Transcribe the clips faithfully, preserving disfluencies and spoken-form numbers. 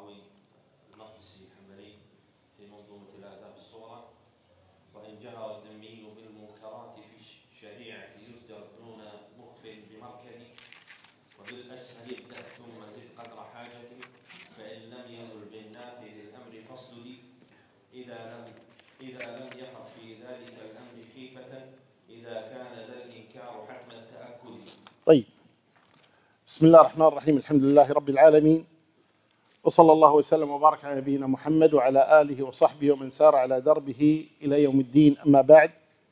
الطحاوي المقدسي الحنبلي في منظومة الآداب الصغرى. وإن جهر الذمي بالمنكرات في الشريعة يصدر دون مخبر بمركبه، وبالأسهل ابدأ ثم زد قدر حاجته، فإن لم يزل بالنافذ الأمر فاصدد، إذا لم إذا لم يقع في ذلك الأمر خيفة، إذا كان ذا الإنكار حتم التأكد. طيب، بسم الله الرحمن الرحيم. الحمد لله رب العالمين، وصلى الله وسلم وبارك على نبينا محمد وعلى آله وصحبه ومن سار على دربه إلى يوم الدين. أما بعد،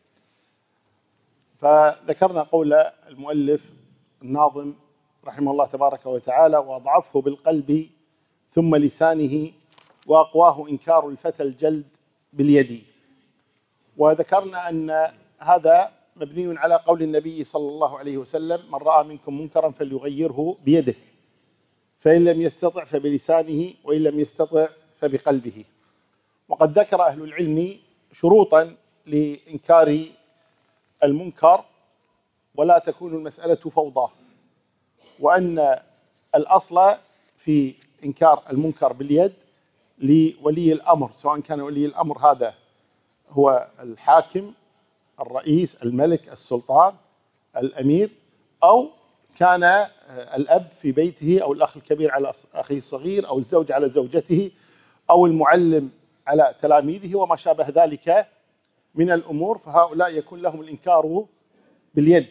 فذكرنا قول المؤلف الناظم رحمه الله تبارك وتعالى: وأضعفه بالقلب ثم لسانه، وأقواه إنكار الفتى الجلد باليد. وذكرنا أن هذا مبني على قول النبي صلى الله عليه وسلم: من رأى منكم منكرا فليغيره بيده، فإن لم يستطع فبلسانه، وإن لم يستطع فبقلبه. وقد ذكر أهل العلم شروطا لإنكار المنكر، ولا تكون المسألة فوضى، وأن الأصل في إنكار المنكر باليد لولي الأمر، سواء كان ولي الأمر هذا هو الحاكم، الرئيس، الملك، السلطان، الأمير، أو كان الأب في بيته، أو الأخ الكبير على أخيه الصغير، أو الزوج على زوجته، أو المعلم على تلاميذه، وما شابه ذلك من الأمور، فهؤلاء يكون لهم الإنكار باليد.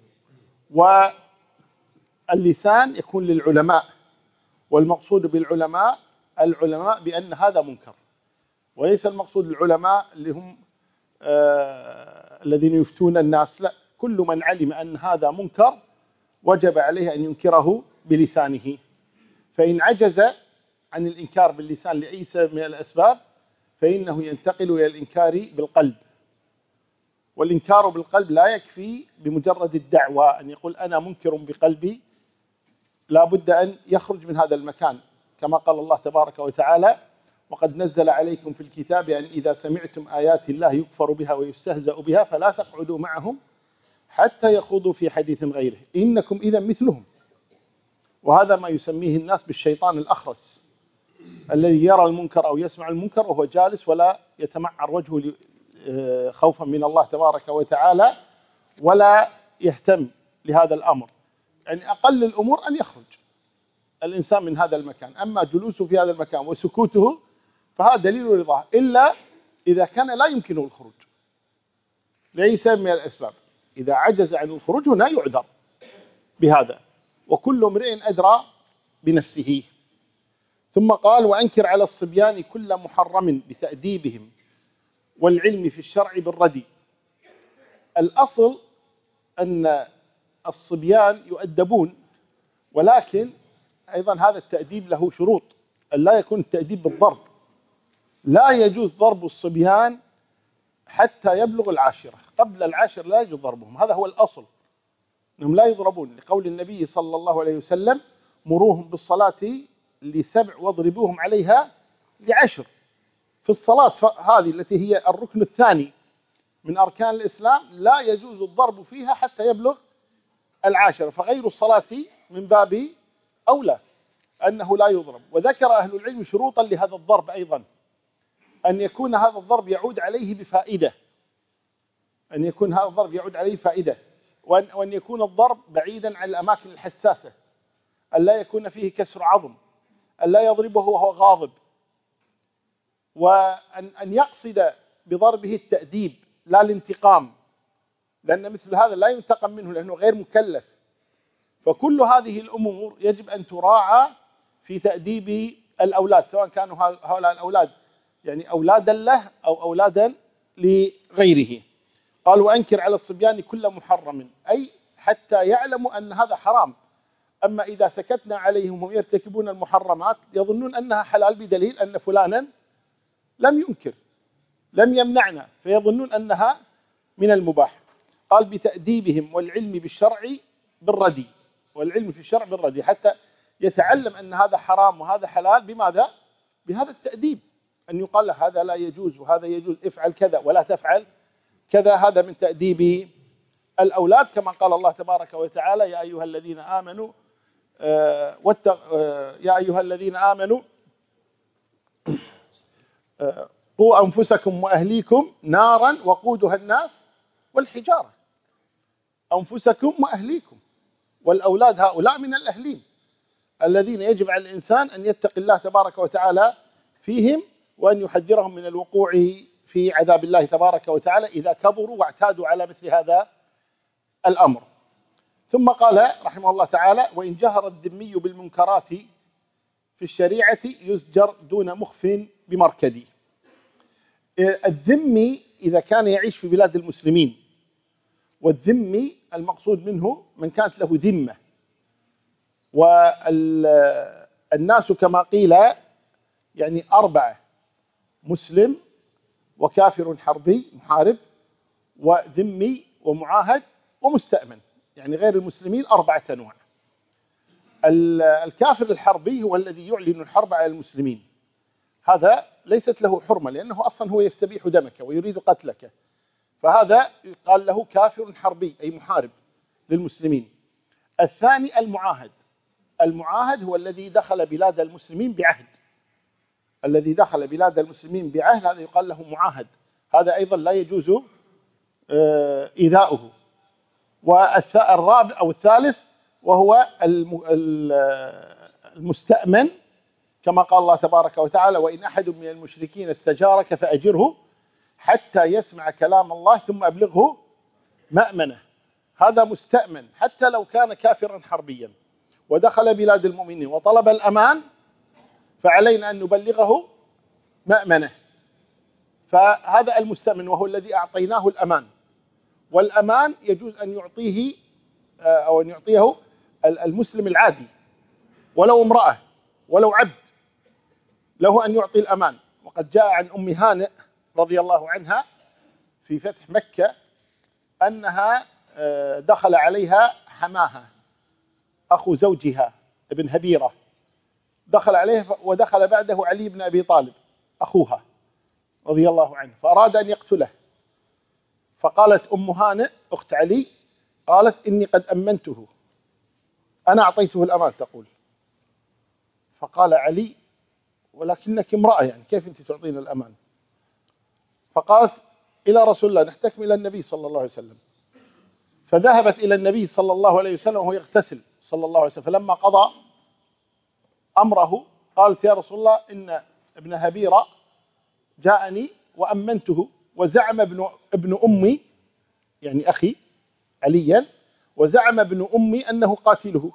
واللسان يكون للعلماء، والمقصود بالعلماء العلماء بأن هذا منكر، وليس المقصود العلماء اللي هم آه الذين يفتون الناس، لا، كل من علم أن هذا منكر وجب عليه أن ينكره بلسانه. فإن عجز عن الإنكار باللسان لأي سبب من الأسباب، فإنه ينتقل إلى الإنكار بالقلب. والإنكار بالقلب لا يكفي بمجرد الدعوة أن يقول أنا منكر بقلبي، لا بد أن يخرج من هذا المكان، كما قال الله تبارك وتعالى: وقد نزل عليكم في الكتاب أن إذا سمعتم آيات الله يكفر بها ويستهزأ بها فلا تقعدوا معهم حتى يخوضوا في حديث غيره إنكم إذا مثلهم. وهذا ما يسميه الناس بالشيطان الأخرس، الذي يرى المنكر أو يسمع المنكر وهو جالس ولا يتمعر وجهه خوفا من الله تبارك وتعالى، ولا يهتم لهذا الأمر. يعني أقل الأمور أن يخرج الإنسان من هذا المكان، أما جلوسه في هذا المكان وسكوته فهذا دليل رضاه، إلا إذا كان لا يمكنه الخروج لأي سبب من الأسباب. إذا عجز عن الخروج هنا يعذر بهذا، وكل امرئ أدرى بنفسه. ثم قال: وأنكر على الصبيان كل محرم بتأديبهم، والعلم في الشرع بالردي. الأصل أن الصبيان يؤدبون، ولكن أيضا هذا التأديب له شروط، أن لا يكون التأديب بالضرب. لا يجوز ضرب الصبيان حتى يبلغ العاشرة، قبل العاشر لا يجوز ضربهم، هذا هو الأصل، أنهم لا يضربون، لقول النبي صلى الله عليه وسلم: مروهم بالصلاة لسبع واضربوهم عليها لعشر. في الصلاة هذه التي هي الركن الثاني من أركان الإسلام لا يجوز الضرب فيها حتى يبلغ العاشرة، فغير الصلاة من باب أولى أنه لا يضرب. وذكر أهل العلم شروطا لهذا الضرب أيضا: أن يكون هذا الضرب يعود عليه بفائدة، أن يكون هذا الضرب يعود عليه فائدة، وأن, وأن يكون الضرب بعيدا عن الأماكن الحساسة، أن لا يكون فيه كسر عظم، أن لا يضربه وهو غاضب، وأن أن يقصد بضربه التأديب لا الانتقام، لأن مثل هذا لا ينتقم منه لأنه غير مكلف. فكل هذه الأمور يجب أن تراعى في تأديب الأولاد، سواء كانوا هؤلاء الأولاد يعني أولادا له أو أولادا لغيره. قال: وأنكر على الصبيان كل محرم، أي حتى يعلموا أن هذا حرام. أما إذا سكتنا عليهم وهم يرتكبون المحرمات يظنون أنها حلال بدليل أن فلانا لم ينكر، لم يمنعنا، فيظنون أنها من المباح. قال: بتأديبهم، والعلم بالشرع بالردي، والعلم في الشرع بالردي، حتى يتعلم أن هذا حرام وهذا حلال. بماذا؟ بهذا التأديب، أن يقال له هذا لا يجوز وهذا يجوز، افعل كذا ولا تفعل كذا. هذا من تأديب الأولاد، كما قال الله تبارك وتعالى: يا أيها الذين آمنوا آه واتق آه يا أيها الذين آمنوا قوا أنفسكم وأهليكم نارا وقودها الناس والحجارة. أنفسكم وأهليكم، والأولاد هؤلاء من الأهلين الذين يجب على الإنسان أن يتقي الله تبارك وتعالى فيهم، وأن يحذرهم من الوقوع في عذاب الله تبارك وتعالى إذا كبروا واعتادوا على مثل هذا الأمر. ثم قال رحمه الله تعالى: وإن جهر الذمي بالمنكرات في الشريعة يزجر دون مخف بمركدي. الذمي إذا كان يعيش في بلاد المسلمين، والذمي المقصود منه من كانت له ذمة، والناس كما قيل يعني أربعة: مسلم وكافر حربي محارب وذمي ومعاهد ومستأمن، يعني غير المسلمين أربعة أنواع. الكافر الحربي هو الذي يعلن الحرب على المسلمين، هذا ليست له حرمة لأنه أصلا هو يستبيح دمك ويريد قتلك، فهذا يقال له كافر حربي أي محارب للمسلمين. الثاني المعاهد، المعاهد هو الذي دخل بلاد المسلمين بعهد، الذي دخل بلاد المسلمين بعهد هذا يقال له معاهد، هذا أيضا لا يجوز إيذاؤه. والرابع أو الثالث وهو المستأمن، كما قال الله تبارك وتعالى: وإن أحد من المشركين استجارك فأجره حتى يسمع كلام الله ثم أبلغه مأمنه. هذا مستأمن حتى لو كان كافرا حربيا ودخل بلاد المؤمنين وطلب الأمان، فعلينا أن نبلغه مأمنه. فهذا المستأمن وهو الذي أعطيناه الأمان، والأمان يجوز أن يعطيه أو أن يعطيه المسلم العادي ولو امرأة ولو عبد، له أن يعطي الأمان. وقد جاء عن أم هانئ رضي الله عنها في فتح مكة أنها دخل عليها حماها أخو زوجها ابن هبيرة، دخل عليه ودخل بعده علي بن أبي طالب أخوها رضي الله عنه، فأراد أن يقتله، فقالت أم هانئ أخت علي قالت: إني قد أمنته، أنا أعطيته الأمان تقول. فقال علي: ولكنك امرأة، يعني كيف أنت تعطينا الأمان؟ فقالت: إلى رسول الله، نحتكم إلى النبي صلى الله عليه وسلم. فذهبت إلى النبي صلى الله عليه وسلم وهو يغتسل صلى الله عليه وسلم، فلما قضى أمره قالت: يا رسول الله، إن ابن هبيرة جاءني وأمنته، وزعم ابن, ابن أمي يعني أخي عليا، وزعم ابن أمي أنه قاتله.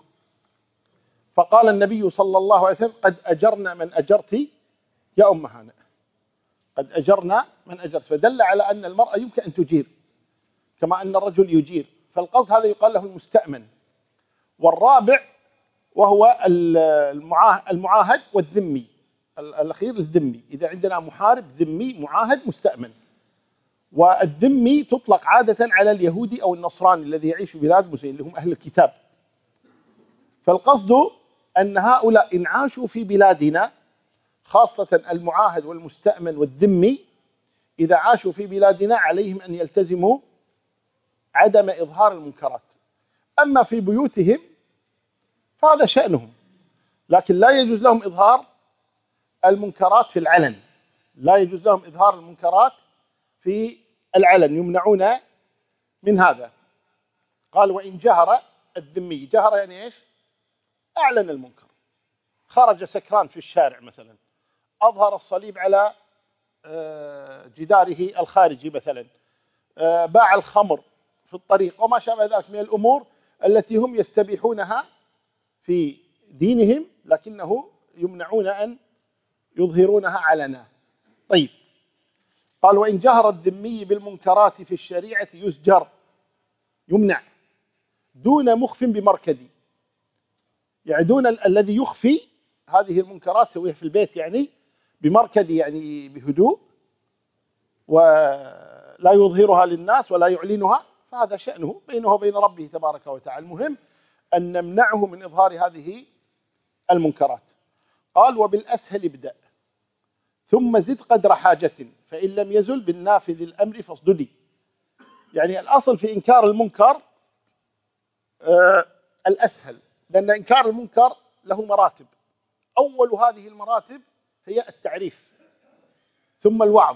فقال النبي صلى الله عليه وسلم: قد أجرنا من أجرت يا أم هانئ، قد أجرنا من أجرت. فدل على أن المرأة يمكن أن تجير كما أن الرجل يجير، فالقصد هذا يقال له المستأمن. والرابع وهو المعاهد والذمي، الأخير الذمي، إذا عندنا محارب ذمي معاهد مستأمن. والذمي تطلق عادة على اليهودي أو النصراني الذي يعيش في بلاد المسلمين اللي هم أهل الكتاب. فالقصد أن هؤلاء إن عاشوا في بلادنا، خاصة المعاهد والمستأمن والذمي، إذا عاشوا في بلادنا عليهم أن يلتزموا عدم إظهار المنكرات. أما في بيوتهم فهذا شأنهم، لكن لا يجوز لهم إظهار المنكرات في العلن، لا يجوز لهم إظهار المنكرات في العلن، يمنعون من هذا. قال: وإن جهر الذمي، جهر يعني إيش؟ أعلن المنكر، خرج سكران في الشارع مثلا، أظهر الصليب على جداره الخارجي مثلا، باع الخمر في الطريق وما شابه ذلك من الأمور التي هم يستبيحونها في دينهم، لكنه يمنعون أن يظهرونها علنا. طيب، قال: وإن جهر الذمي بالمنكرات في الشريعة يزجر، يمنع دون مخف بمركدي، يعني دون الذي يخفي هذه المنكرات سويها في البيت، يعني بمركدي يعني بهدوء ولا يظهرها للناس ولا يعلنها، فهذا شأنه بينه وبين ربه تبارك وتعالى. المهم أن نمنعه من إظهار هذه المنكرات. قال: وبالأسهل ابدأ ثم زد قدر حاجة، فإن لم يزل بالنافذ الأمر فاصددي. يعني الأصل في إنكار المنكر آه الأسهل، لأن إنكار المنكر له مراتب. أول هذه المراتب هي التعريف، ثم الوعظ،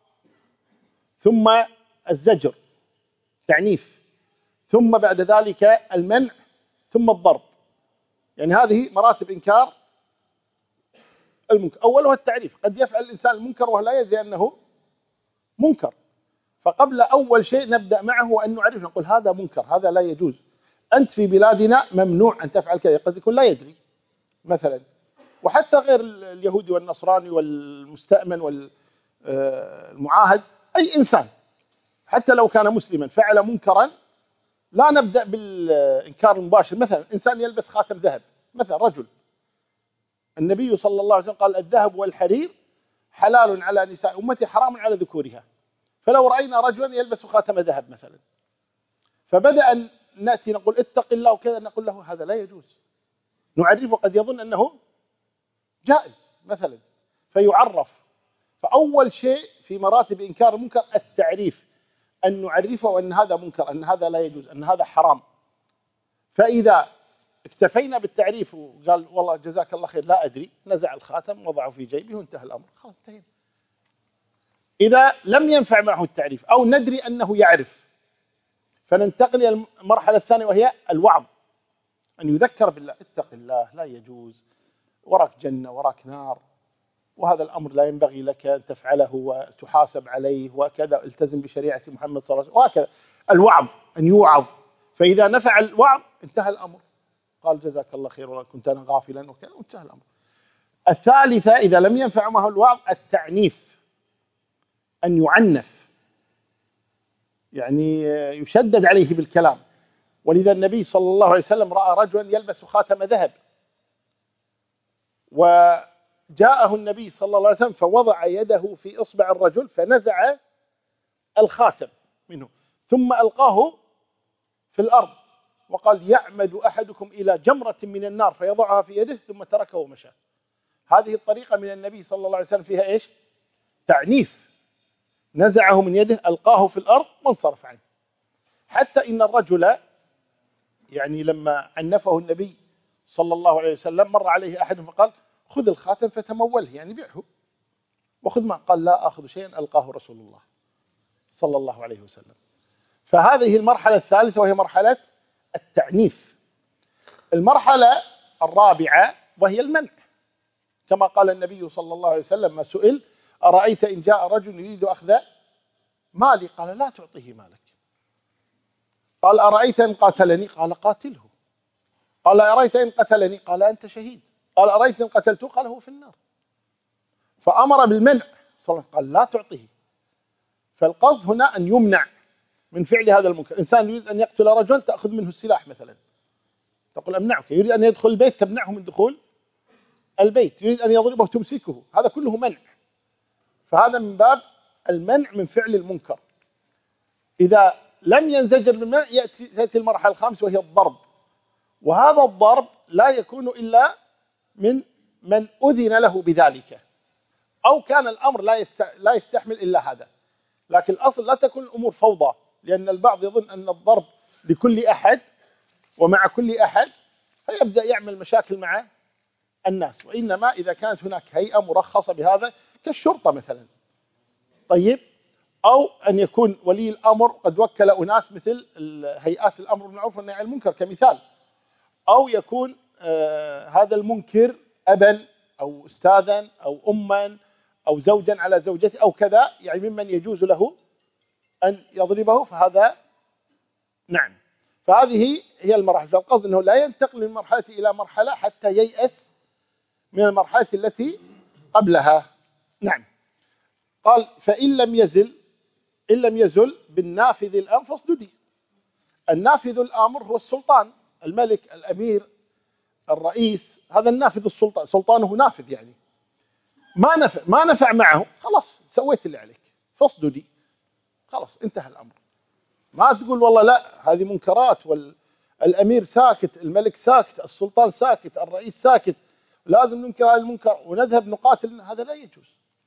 ثم الزجر تعنيف، ثم بعد ذلك المنع، ثم الضرب. يعني هذه مراتب إنكار المنكر. أولها التعريف، قد يفعل الإنسان المنكر وهو لا يدري أنه منكر، فقبل أول شيء نبدأ معه وأن نعرف، نقول هذا منكر، هذا لا يجوز، أنت في بلادنا ممنوع أن تفعل كذا، قد يكون لا يدري مثلا. وحتى غير اليهودي والنصراني والمستأمن والمعاهد، أي إنسان حتى لو كان مسلما فعل منكرا لا نبدأ بالإنكار المباشر. مثلا إنسان يلبس خاتم ذهب، مثلا رجل، النبي صلى الله عليه وسلم قال الذهب والحرير حلال على نساء أمتي حرام على ذكورها. فلو رأينا رجلا يلبس خاتم ذهب مثلا، فبدأ أن نأتي نقول اتق الله وكذا، نقول له هذا لا يجوز، نعرفه، قد يظن أنه جائز مثلا فيعرف. فأول شيء في مراتب إنكار المنكر التعريف، أن نعرفه أن هذا منكر، أن هذا لا يجوز، أن هذا حرام. فإذا اكتفينا بالتعريف وقال والله جزاك الله خير لا أدري، نزع الخاتم وضعه في جيبه وانتهى الأمر، خلاص انتهينا. إذا لم ينفع معه التعريف أو ندري أنه يعرف، فننتقل إلى المرحلة الثانية وهي الوعظ، أن يذكر بالله، اتق الله، لا يجوز، وراك جنة وراك نار، وهذا الأمر لا ينبغي لك أن تفعله وتحاسب عليه وكذا، التزم بشريعة محمد صلى الله عليه وسلم وهكذا. الوعظ، أن يوعظ، فإذا نفع الوعظ انتهى الأمر، قال جزاك الله خير والله كنت أنا غافلا وكذا، وانتهى الأمر. الثالثة إذا لم ينفع معه الوعظ التعنيف، أن يعنف، يعني يشدد عليه بالكلام. ولذا النبي صلى الله عليه وسلم رأى رجلا يلبس خاتم ذهب، وجاءه النبي صلى الله عليه وسلم فوضع يده في إصبع الرجل فنزع الخاتم منه ثم ألقاه في الأرض، وقال يعمد أحدكم إلى جمرة من النار فيضعها في يده ثم تركه ومشى. هذه الطريقة من النبي صلى الله عليه وسلم فيها إيش؟ تعنيف، نزعه من يده ألقاه في الأرض وانصرف عنه. حتى إن الرجل يعني لما عنفه النبي صلى الله عليه وسلم مر عليه أحد فقال خذ الخاتم فتموله، يعني بيعه وخذ ما، قال لا أخذ شيئا ألقاه رسول الله صلى الله عليه وسلم. فهذه المرحلة الثالثة وهي مرحلة التعنيف. المرحلة الرابعة وهي المنع، كما قال النبي صلى الله عليه وسلم ما سئل أرأيت إن جاء رجل يريد أخذ مالي، قال لا تعطيه مالك. قال أرأيت إن قاتلني، قال قاتله. قال أرأيت إن قتلني، قال أنت شهيد. قال أرأيت إن قتلته، قال هو في النار. فأمر بالمنع، قال لا تعطيه. فالقصد هنا أن يمنع من فعل هذا المنكر. إنسان يريد أن يقتل رجلا تأخذ منه السلاح مثلا، تقول أمنعك. يريد أن يدخل البيت تمنعه من دخول البيت. يريد أن يضربه تمسكه، هذا كله منع. فهذا من باب المنع من فعل المنكر. إذا لم ينزجر بالمنع يأتي المرحلة الخامسة وهي الضرب. وهذا الضرب لا يكون إلا من من أذن له بذلك، أو كان الأمر لا لا يستحمل إلا هذا. لكن الأصل لا تكون الأمور فوضى، لأن البعض يظن أن الضرب لكل أحد ومع كل أحد، فيبدأ يعمل مشاكل مع الناس. وإنما إذا كانت هناك هيئة مرخصة بهذا كالشرطة مثلا، طيب، أو أن يكون ولي الأمر قد وكل أناس مثل هيئات الأمر بالمعروف والنهي عن المنكر كمثال، أو يكون آه هذا المنكر أبا أو أستاذا أو أما أو زوجا على زوجته أو كذا، يعني ممن يجوز له أن يضربه، فهذا نعم. فهذه هي المراحل. فالقصد أنه لا ينتقل من مرحلة إلى مرحلة حتى ييأس من المرحلة التي قبلها. نعم. قال فإن لم يزل إن لم يزل بالنافذ الأمر فاصددي. النافذ الأمر هو السلطان، الملك، الأمير، الرئيس، هذا النافذ السلطان، سلطانه نافذ، يعني ما نفع ما نفع معه، خلاص سويت اللي عليك فاصددي، خلاص انتهى الأمر. ما تقول والله لا هذه منكرات، والأمير ساكت، الملك ساكت، السلطان ساكت، الرئيس ساكت، لازم ننكر هذا المنكر ونذهب نقاتل، هذا لا يجوز.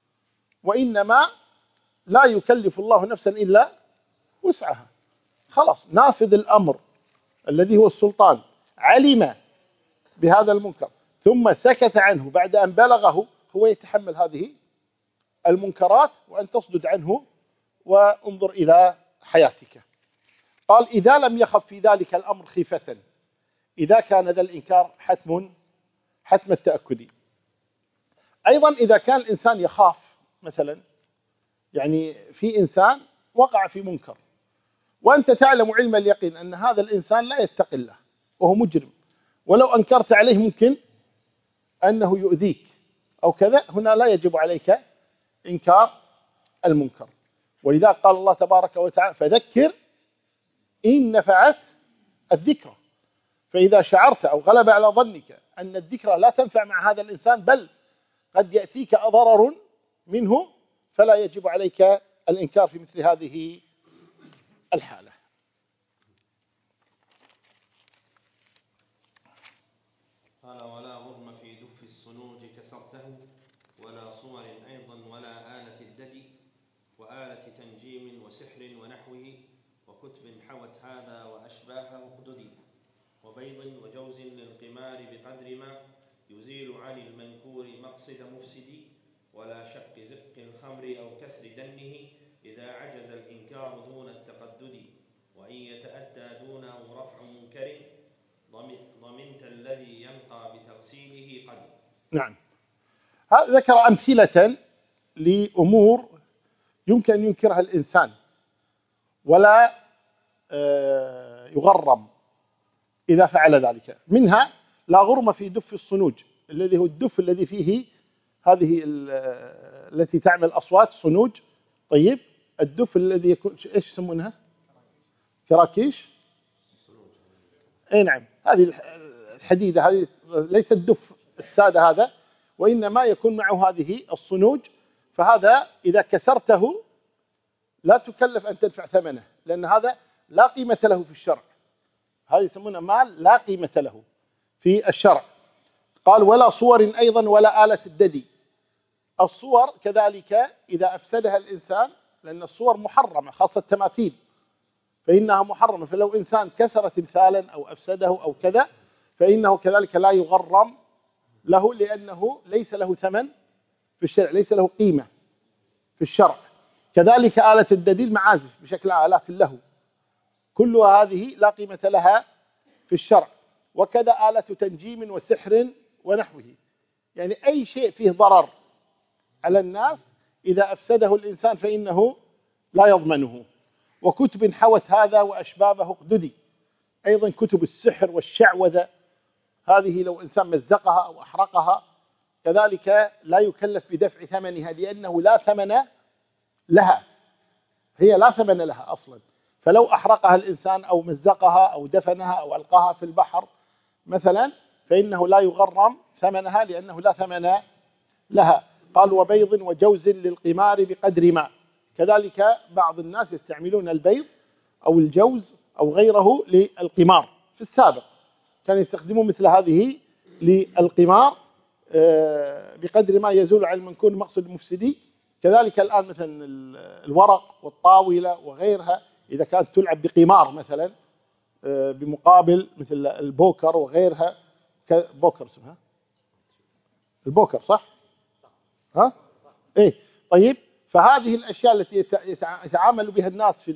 وإنما لا يكلف الله نفسا إلا وسعها، خلاص نافذ الأمر الذي هو السلطان علم بهذا المنكر ثم سكت عنه بعد أن بلغه، هو يتحمل هذه المنكرات وأن تصدد عنه وانظر إلى حياتك. قال إذا لم يخف في ذلك الأمر خيفة، إذا كان ذا الإنكار حتم حتم التأكد. أيضا إذا كان الإنسان يخاف، مثلا يعني في إنسان وقع في منكر وأنت تعلم علم اليقين أن هذا الإنسان لا يتقي الله وهو مجرم، ولو أنكرت عليه ممكن أنه يؤذيك أو كذا، هنا لا يجب عليك إنكار المنكر. ولذا قال الله تبارك وتعالى فذكر إن نفعت الذكرى. فإذا شعرت أو غلب على ظنك أن الذكرى لا تنفع مع هذا الإنسان بل قد يأتيك ضرر منه، فلا يجب عليك الإنكار في مثل هذه الحالة. قال ولا غرم في دف الصنوج كسرته، ولا صور أيضا ولا آلة الدد، وآلة تنجيم وسحر ونحوه، وكتب حوت هذا وأشباهه اقددي، وبيض وجوز للقمار بقدر ما يزيل عن المنكور مقصد مفسد، ولا شق زق الخمر أو كسر دنه إذا عجز الإنكار دون التقدد، وإن يتأتى دونه رفع منكر ضمنت الذي ينقى بتغسيله قد. نعم، ذكر أمثلة لأمور يمكن أن ينكرها الإنسان ولا يغرم إذا فعل ذلك. منها لا غرم في دف الصنوج، الذي هو الدف الذي فيه هذه التي تعمل أصوات صنوج. طيب الدف الذي يكون إيش يسمونها؟ كراكيش. أي نعم، هذه الحديدة، هذه ليس الدف السادة هذا، وإنما يكون معه هذه الصنوج. فهذا إذا كسرته لا تكلف أن تدفع ثمنه، لأن هذا لا قيمة له في الشرع. هذا يسمونه مال لا قيمة له في الشرع. قال ولا صور أيضا ولا آلة الددي. الصور كذلك إذا أفسدها الإنسان، لأن الصور محرمة خاصة التماثيل فإنها محرمة، فلو إنسان كسر تمثالا أو أفسده أو كذا فإنه كذلك لا يغرم له، لأنه ليس له ثمن في الشرع، ليس له قيمة في الشرع. كذلك آلة الددي معازف بشكل آلات له، كلها هذه لا قيمة لها في الشرع. وكذا آلة تنجيم وسحر ونحوه، يعني أي شيء فيه ضرر على الناس إذا أفسده الإنسان فإنه لا يضمنه. وكتب حوت هذا وأشبابه اقددي، أيضا كتب السحر والشعوذة، هذه لو إنسان مزقها أو أحرقها كذلك لا يكلف بدفع ثمنها، لأنه لا ثمن لها، هي لا ثمن لها أصلا. فلو أحرقها الإنسان أو مزقها أو دفنها أو ألقاها في البحر مثلا فإنه لا يغرم ثمنها، لأنه لا ثمن لها. قال وبيض وجوز للقمار بقدر ما. كذلك بعض الناس يستعملون البيض أو الجوز أو غيره للقمار، في السابق كانوا يستخدمون مثل هذه للقمار بقدر ما يزول عن المنكور مقصد مفسدي. كذلك الآن مثلا الورق والطاولة وغيرها إذا كانت تلعب بقمار مثلا بمقابل مثل البوكر وغيرها، بوكر اسمها البوكر صح؟ ها؟ إيه طيب، فهذه الأشياء التي يتعامل بها الناس في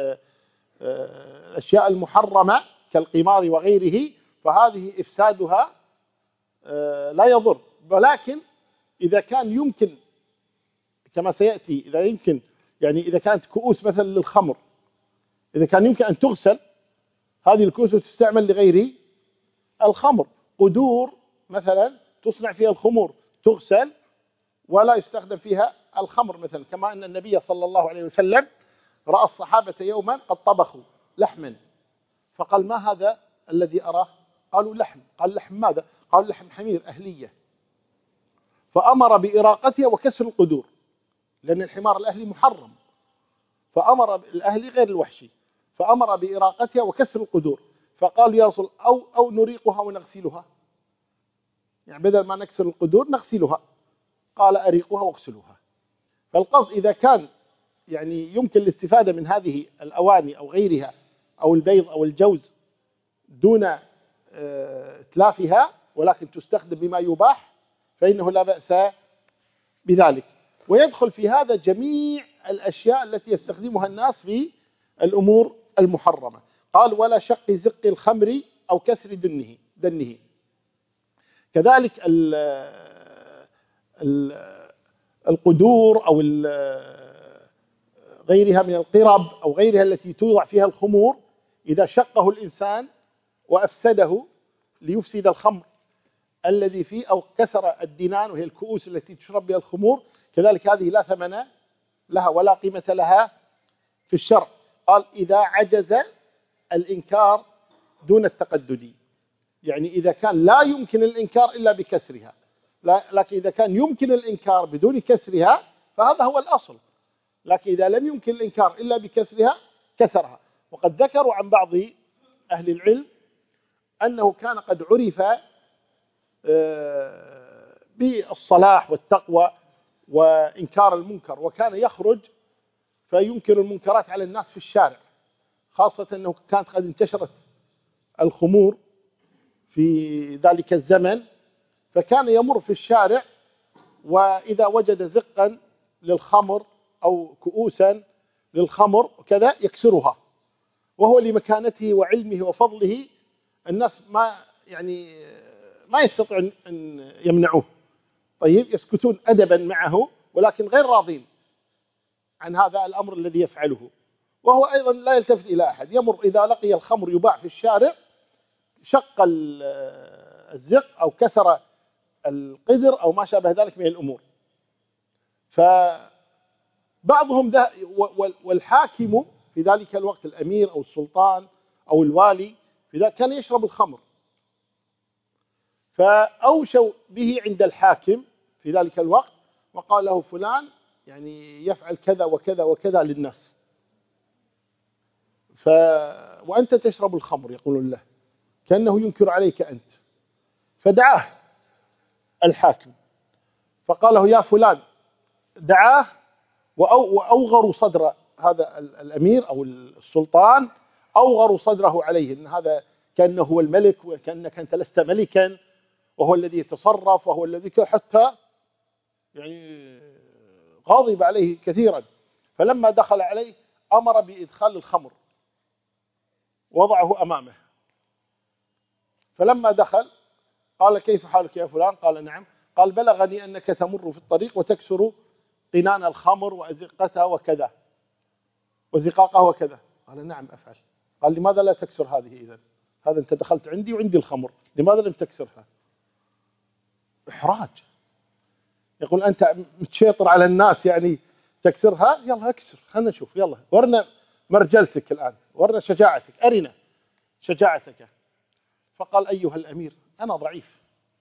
الأشياء المحرمة كالقمار وغيره، فهذه إفسادها لا يضر. ولكن إذا كان يمكن كما سيأتي، إذا يمكن يعني إذا كانت كؤوس مثلا للخمر، إذا كان يمكن أن تغسل هذه الكؤوس وتستعمل لغير الخمر، قدور مثلا تصنع فيها الخمور تغسل ولا يستخدم فيها الخمر مثلا. كما أن النبي صلى الله عليه وسلم رأى الصحابة يوما قد طبخوا لحما فقال ما هذا الذي أراه؟ قالوا لحم. قال لحم ماذا؟ قال لحم حمير أهلية، فأمر بإراقتها وكسر القدور، لأن الحمار الأهلي محرم، فأمر الأهلي غير الوحشي، فأمر بإراقتها وكسر القدور. فقال يا رسول أو, أو نريقها ونغسلها، يعني بدل ما نكسر القدور نغسلها. قال أريقها واغسلوها. فالقصد إذا كان يعني يمكن الاستفادة من هذه الأواني أو غيرها أو البيض أو الجوز دون إتلافها ولكن تستخدم بما يباح فإنه لا بأس بذلك. ويدخل في هذا جميع الأشياء التي يستخدمها الناس في الأمور المحرمة. قال ولا شق زق الخمر أو كسر دنه دنه كذلك ال ال القدور أو غيرها من القرب أو غيرها التي توضع فيها الخمور، إذا شقه الإنسان وأفسده ليفسد الخمر الذي فيه، أو كسر الدنان وهي الكؤوس التي تشرب بها الخمور، كذلك هذه لا ثمن لها ولا قيمة لها في الشرع. قال إذا عجز الإنكار دون التقدد، يعني إذا كان لا يمكن الإنكار إلا بكسرها، لكن إذا كان يمكن الإنكار بدون كسرها فهذا هو الأصل، لكن إذا لم يمكن الإنكار إلا بكسرها كسرها. وقد ذكروا عن بعض أهل العلم أنه كان قد عرف بالصلاح والتقوى وإنكار المنكر، وكان يخرج فينكر المنكرات على الناس في الشارع، خاصة أنه كانت قد انتشرت الخمور في ذلك الزمن، فكان يمر في الشارع وإذا وجد زقا للخمر أو كؤوسا للخمر كذا يكسرها، وهو لمكانته وعلمه وفضله الناس ما يعني ما يستطيع أن يمنعوه، طيب يسكتون أدبا معه ولكن غير راضين عن هذا الأمر الذي يفعله، وهو أيضا لا يلتفت إلى أحد، يمر إذا لقي الخمر يباع في الشارع شق الزق أو كسر القدر أو ما شابه ذلك من الأمور. فبعضهم ده والحاكم في ذلك الوقت الأمير أو السلطان أو الوالي في ذلك كان يشرب الخمر، فأوشوا به عند الحاكم في ذلك الوقت وقال له فلان يعني يفعل كذا وكذا وكذا للناس، ف... وأنت تشرب الخمر يقولون له كأنه ينكر عليك أنت. فدعاه الحاكم فقال له يا فلان، دعاه وأوغروا صدر هذا الأمير أو السلطان، أوغروا صدره عليه إن هذا كأنه هو الملك وكأنك أنت لست ملكا وهو الذي يتصرف وهو الذي حتى يعني غاضب عليه كثيرا. فلما دخل عليه أمر بإدخال الخمر وضعه أمامه، فلما دخل قال كيف حالك يا فلان؟ قال نعم. قال بلغني أنك تمر في الطريق وتكسر قنان الخمر وأزقتها وكذا وزقاقها وكذا. قال نعم أفعل. قال لماذا لا تكسر هذه إذن؟ هذا أنت دخلت عندي وعندي الخمر، لماذا لم تكسرها؟ إحراج. يقول أنت متشيطر على الناس يعني تكسرها، يلا اكسر خلنا نشوف، يلا ورنا مرجلتك الآن، ورنا شجاعتك، أرنا شجاعتك. فقال أيها الأمير أنا ضعيف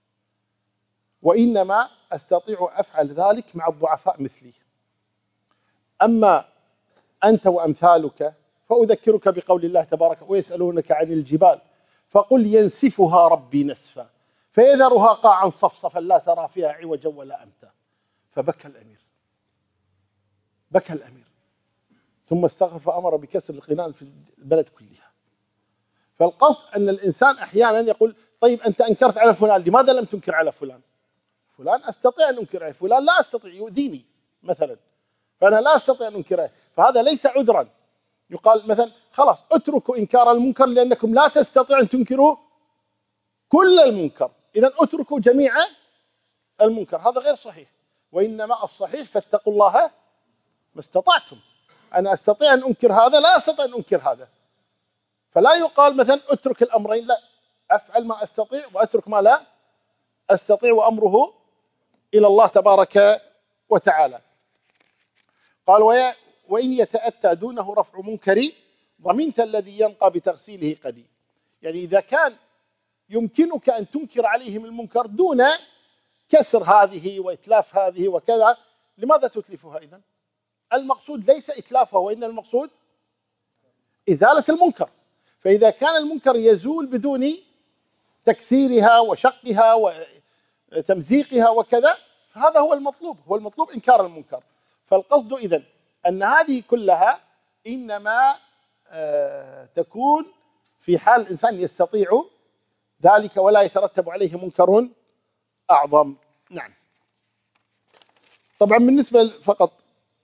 وإنما أستطيع أفعل ذلك مع الضعفاء مثلي، أما أنت وأمثالك فأذكرك بقول الله تبارك ويسألونك عن الجبال فقل ينسفها ربي نسفا فيذرها قاعا صفصفا لا ترى فيها عوجا ولا أمتا. فبكى الأمير، بكى الأمير ثم استغفر فأمر بكسر القنان في البلد كلها. فالقصد أن الإنسان أحيانا يقول طيب أنت أنكرت على فلان، لماذا لم تنكر على فلان؟ فلان أستطيع أن أنكر عليه، فلان لا أستطيع يؤذيني مثلا، فأنا لا أستطيع أن أنكر عليه، فهذا ليس عذرا. يقال مثلا خلاص اتركوا إنكار المنكر لأنكم لا تستطيعون أن تنكروا كل المنكر، إذا اتركوا جميع المنكر، هذا غير صحيح. وإنما الصحيح فاتقوا الله ما استطعتم، أنا أستطيع أن أنكر هذا لا أستطيع أن أنكر هذا، فلا يقال مثلا اترك الأمرين، لا، أفعل ما أستطيع وأترك ما لا أستطيع وأمره إلى الله تبارك وتعالى. قال وإن يتأتى دونه رفع منكر ضمنت الذي ينقى بتغسيله قدي، يعني إذا كان يمكنك أن تنكر عليهم المنكر دون كسر هذه وإتلاف هذه وكذا، لماذا تتلفها إذن؟ المقصود ليس إتلافها وإن المقصود إزالة المنكر. فإذا كان المنكر يزول بدون تكسيرها وشقها وتمزيقها وكذا فهذا هو المطلوب، هو المطلوب إنكار المنكر. فالقصد إذن أن هذه كلها إنما تكون في حال الإنسان يستطيع ذلك ولا يترتب عليه منكر أعظم. نعم. طبعا بالنسبة فقط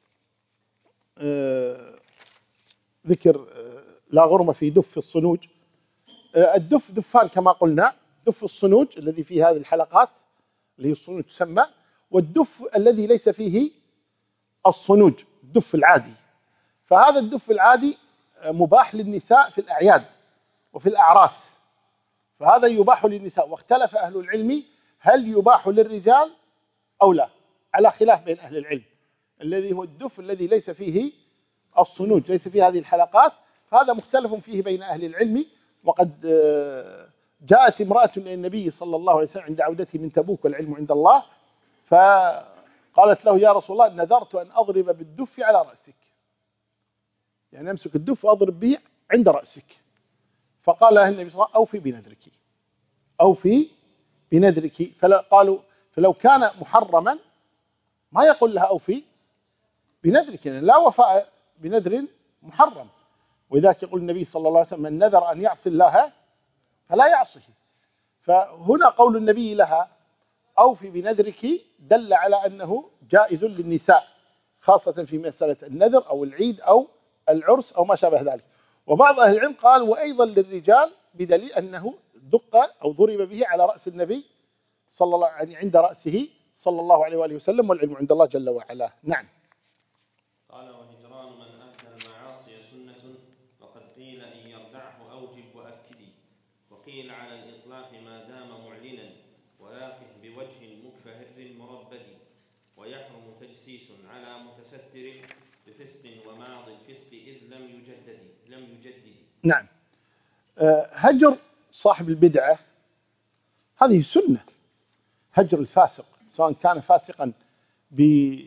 آه ذكر آه لا غرمة في دف الصنوج. آه الدف دفان كما قلنا، دف الصنوج الذي فيه هذه الحلقات اللي هي الصنوج تسمى، والدف الذي ليس فيه الصنوج الدف العادي. فهذا الدف العادي مباح للنساء في الأعياد وفي الأعراس، فهذا يباح للنساء. واختلف أهل العلم هل يباح للرجال أو لا، على خلاف بين أهل العلم. الذي هو الدف الذي ليس فيه الصنوج، ليس فيه هذه الحلقات، هذا مختلف فيه بين أهل العلم. وقد جاءت امرأة إلى النبي صلى الله عليه وسلم عند عودته من تبوك والعلم عند الله، فقالت له يا رسول الله نذرت أن أضرب بالدف على رأسك، يعني أمسك الدف وأضرب به عند رأسك. فقال لها النبي صلى الله عليه وسلم أوفي بنذرك، أوفي بنذرك. فقالوا فلو كان محرما ما يقول لها أوفي بنذرك، يعني لا وفاء بنذر محرم. وذاك يقول النبي صلى الله عليه وسلم من نذر أن يعصي الله فلا يعصيه. فهنا قول النبي لها أوفي بنذرك دل على أنه جائز للنساء، خاصة في مسألة النذر أو العيد أو العرس أو ما شابه ذلك. وبعض أهل العلم قال وأيضا للرجال بدليل أنه دق أو ضرب به على رأس النبي صلى الله يعني عند رأسه صلى الله عليه وآله وسلم، والعلم عند الله جل وعلا. نعم. قال وهجران من أهدى المعاصي سنة، وقد قيل إن يردعه أوجب وأكدي، وقيل على الإطلاق ما دام معلنا ولكن بوجه مكفهر مربد، ويحرم تجسيس على متستر بفسق وماض الفسق إذ لم يجدد لم يجدد. نعم. أه هجر صاحب البدعة هذه سنة، هجر الفاسق سواء كان فاسقا ب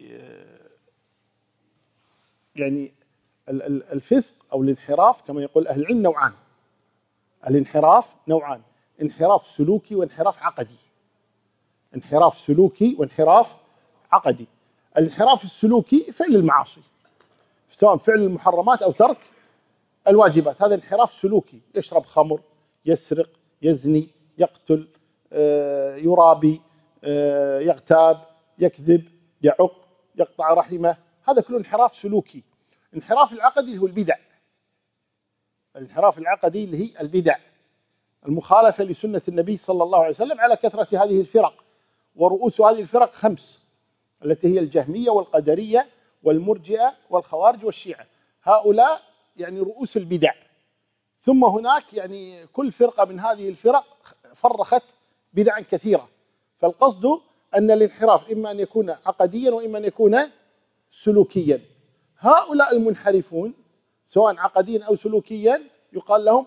يعني الفسق أو الانحراف كما يقول أهل العلم نوعان. الانحراف نوعان، انحراف سلوكي وانحراف عقدي. انحراف سلوكي وانحراف عقدي. الانحراف السلوكي فعل المعاصي سواء فعل المحرمات أو ترك الواجبات، هذا انحراف سلوكي، يشرب خمر، يسرق، يزني، يقتل، يرابي، يغتاب، يكذب، يعق، يقطع رحمه، هذا كله انحراف سلوكي. الانحراف العقدي اللي هو البدع، الانحراف العقدي اللي هي البدع المخالفة لسنة النبي صلى الله عليه وسلم على كثرة هذه الفرق. ورؤوس هذه الفرق خمس التي هي الجهمية والقدرية والمرجئة والخوارج والشيعة، هؤلاء يعني رؤوس البدع. ثم هناك يعني كل فرقة من هذه الفرق فرخت بدعا كثيرة. فالقصد أن الانحراف إما أن يكون عقديا وإما أن يكون سلوكيا. هؤلاء المنحرفون سواء عقديا أو سلوكيا يقال لهم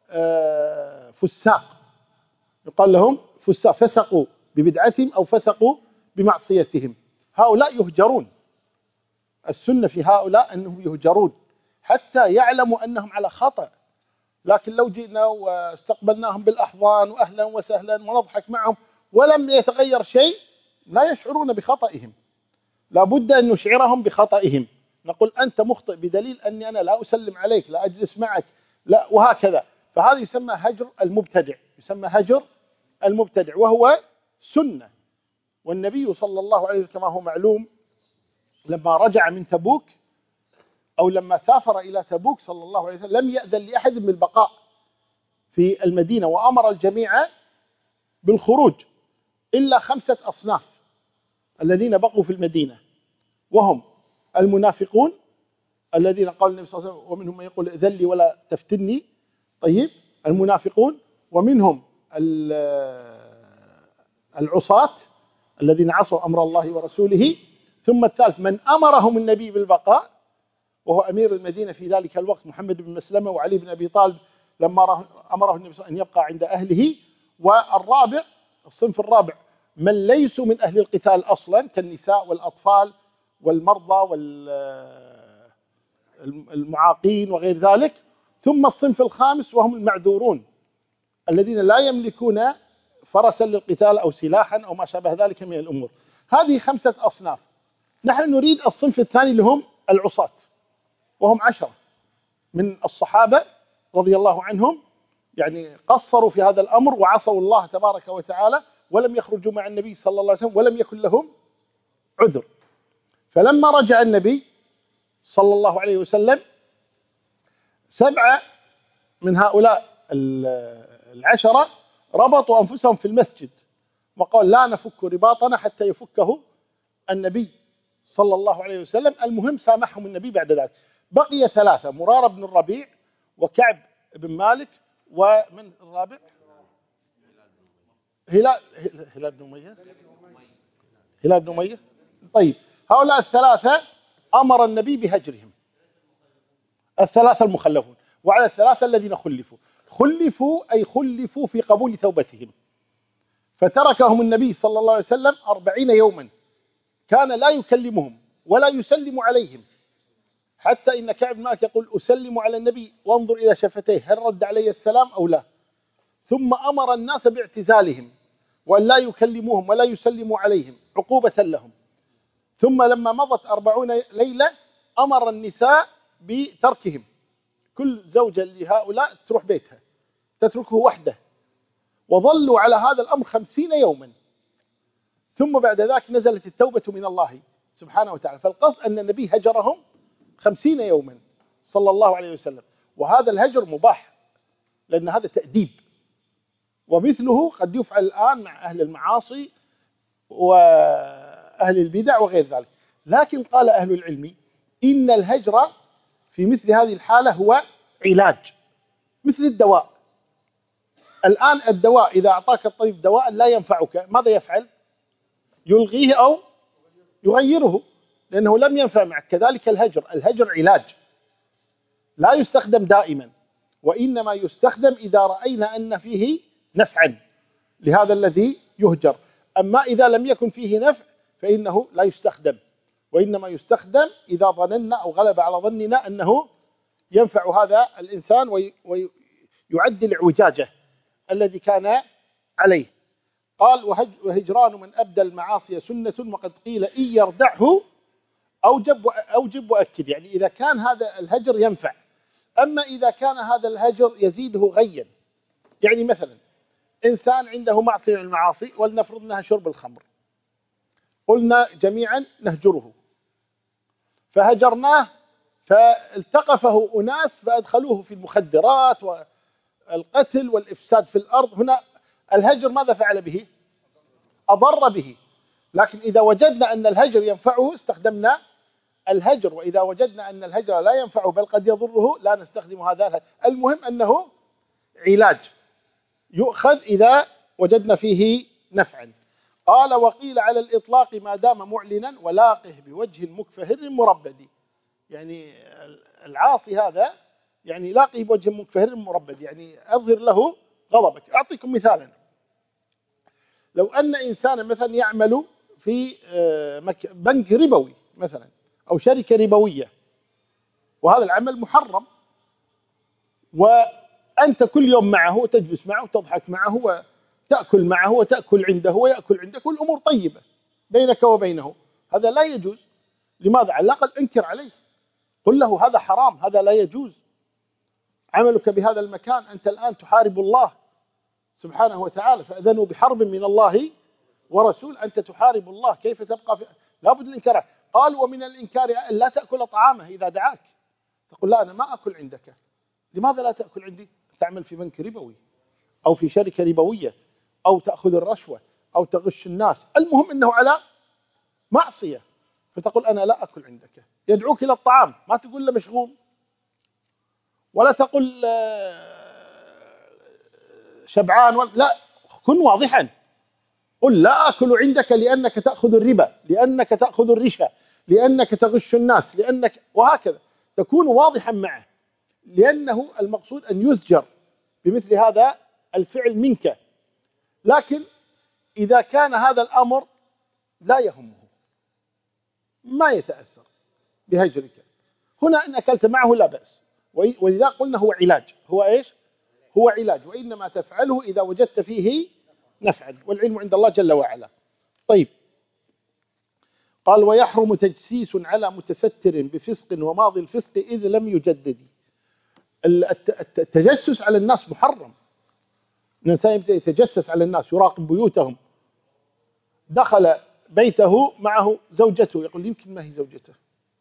فساق، يقال لهم فساق، فسقوا ببدعتهم أو فسقوا بمعصيتهم. هؤلاء يهجرون، السنة في هؤلاء أنهم يهجرون حتى يعلموا أنهم على خطأ. لكن لو جئنا واستقبلناهم بالأحضان وأهلا وسهلا ونضحك معهم ولم يتغير شيء لا يشعرون بخطئهم. لابد أن نشعرهم بخطئهم، نقول أنت مخطئ بدليل أني أنا لا أسلم عليك، لا أجلس معك، لا، وهكذا. فهذا يسمى هجر المبتدع، يسمى هجر المبتدع وهو سنة. والنبي صلى الله عليه وسلم كما هو معلوم لما رجع من تبوك أو لما سافر إلى تبوك صلى الله عليه وسلم لم يأذن لأحد بالبقاء في المدينة، وأمر الجميع بالخروج إلا خمسة أصناف الذين بقوا في المدينة، وهم المنافقون الذين قال النبي صلى الله عليه وسلم ومنهم من يقول ائذن لي ولا تفتني. طيب، المنافقون، ومنهم العصاة الذين عصوا أمر الله ورسوله. ثم الثالث من أمرهم النبي بالبقاء وهو أمير المدينة في ذلك الوقت محمد بن مسلمة وعلي بن أبي طالب لما أمره النبي صلى الله عليه وسلم أن يبقى عند أهله. والرابع، الصنف الرابع، من ليسوا من أهل القتال أصلا كالنساء والأطفال والمرضى والمعاقين وغير ذلك. ثم الصنف الخامس وهم المعذورون الذين لا يملكون فرسا للقتال أو سلاحا أو ما شابه ذلك من الأمور. هذه خمسة أصناف. نحن نريد الصنف الثاني اللي هم العصاة، وهم عشرة من الصحابة رضي الله عنهم، يعني قصروا في هذا الأمر وعصوا الله تبارك وتعالى ولم يخرجوا مع النبي صلى الله عليه وسلم ولم يكن لهم عذر. فلما رجع النبي صلى الله عليه وسلم سبعة من هؤلاء العشرة ربطوا أنفسهم في المسجد وقال لا نفك رباطنا حتى يفكه النبي صلى الله عليه وسلم. المهم سامحهم النبي بعد ذلك. بقي ثلاثة: مرارة بن الربيع وكعب بن مالك ومن الرابع هلال هلال بن أمية هلال بن أمية طيب، هؤلاء الثلاثة أمر النبي بهجرهم، الثلاثة المخلفون. وعلى الثلاثة الذين خلفوا خلفوا أي خلفوا في قبول توبتهم، فتركهم النبي صلى الله عليه وسلم أربعين يوما كان لا يكلمهم ولا يسلم عليهم، حتى إن كعب بن مالك يقول أسلم على النبي وانظر إلى شفتيه هل رد علي السلام أو لا. ثم أمر الناس باعتزالهم وأن لا يكلموهم ولا يسلموا عليهم عقوبة لهم. ثم لما مضت أربعون ليلة أمر النساء بتركهم، كل زوجة لهؤلاء تروح بيتها تتركه وحده، وظلوا على هذا الأمر خمسين يوما. ثم بعد ذلك نزلت التوبة من الله سبحانه وتعالى. فالقصد أن النبي هجرهم خمسين يوما صلى الله عليه وسلم، وهذا الهجر مباح لأن هذا تأديب، ومثله قد يفعل الآن مع أهل المعاصي وأهل البدع وغير ذلك. لكن قال أهل العلم إن الهجر في مثل هذه الحالة هو علاج مثل الدواء. الآن الدواء إذا أعطاك الطبيب دواء لا ينفعك ماذا يفعل؟ يلغيه أو يغيره لأنه لم ينفع معك. كذلك الهجر، الهجر علاج لا يستخدم دائما، وإنما يستخدم إذا رأينا أن فيه نفعا لهذا الذي يهجر. أما إذا لم يكن فيه نفع فإنه لا يستخدم، وإنما يستخدم إذا ظننا أو غلب على ظننا أنه ينفع هذا الإنسان ويعدل اعوجاجه الذي كان عليه. قال وهجران من أبدى المعاصي سنة، وقد قيل إن يردعه أوجب أوجب وأكد، يعني إذا كان هذا الهجر ينفع. أما إذا كان هذا الهجر يزيده غيا، يعني مثلا إنسان عنده معصية من المعاصي ولنفرض أنها شرب الخمر، قلنا جميعا نهجره، فهجرناه فالتقفه أناس فأدخلوه في المخدرات والقتل والإفساد في الأرض. هنا الهجر ماذا فعل به؟ أضر به. لكن إذا وجدنا أن الهجر ينفعه استخدمنا الهجر، وإذا وجدنا أن الهجر لا ينفعه بل قد يضره لا نستخدم هذا الهجر. المهم أنه علاج يؤخذ إذا وجدنا فيه نفعا. قال وقيل على الإطلاق ما دام معلنا ولاقه بوجه مكفهر مربد، يعني العاصي هذا يعني لاقه بوجه مكفهر مربد، يعني أظهر له غضبك. أعطيكم مثالا: لو أن إنسانا مثلا يعمل في بنك ربوي مثلا أو شركة ربوية، وهذا العمل محرم، وأنت كل يوم معه وتجلس معه وتضحك معه وتأكل معه وتأكل عنده ويأكل عندك والأمور طيبة بينك وبينه، هذا لا يجوز. لماذا؟ على الأقل انكر عليه، قل له هذا حرام، هذا لا يجوز، عملك بهذا المكان أنت الآن تحارب الله سبحانه وتعالى، فأذنوا بحرب من الله ورسول، أنت تحارب الله، كيف تبقى في... لا بد الإنكار. قال ومن الإنكار أن لا تأكل طعامه إذا دعاك، تقول لا أنا ما أكل عندك. لماذا لا تأكل عندي؟ تعمل في بنك ربوي أو في شركة ربوية أو تأخذ الرشوة أو تغش الناس، المهم أنه على معصية، فتقول أنا لا أكل عندك. يدعوك إلى الطعام ما تقول له مشغول، ولا تقول شبعان ولا لا، كن واضحا، قل لا أكل عندك لأنك تأخذ الربا، لأنك تأخذ الرشا، لأنك تغش الناس، لأنك، وهكذا تكون واضحا معه، لأنه المقصود أن يزجر بمثل هذا الفعل منك. لكن إذا كان هذا الأمر لا يهمه ما يتأثر بهجرك، هنا إن أكلت معه لا بأس، ولذا قلنا هو علاج. هو إيش؟ هو علاج، وإنما تفعله إذا وجدت فيه نفعا، والعلم عند الله جل وعلا. طيب، قال ويحرم تجسيس على متستر بفسق وماضي الفسق إذ لم يجدد. التجسس على الناس محرم، الإنسان يبدأ يتجسس على الناس، يراقب بيوتهم، دخل بيته معه زوجته، يقول يمكن ما هي زوجته،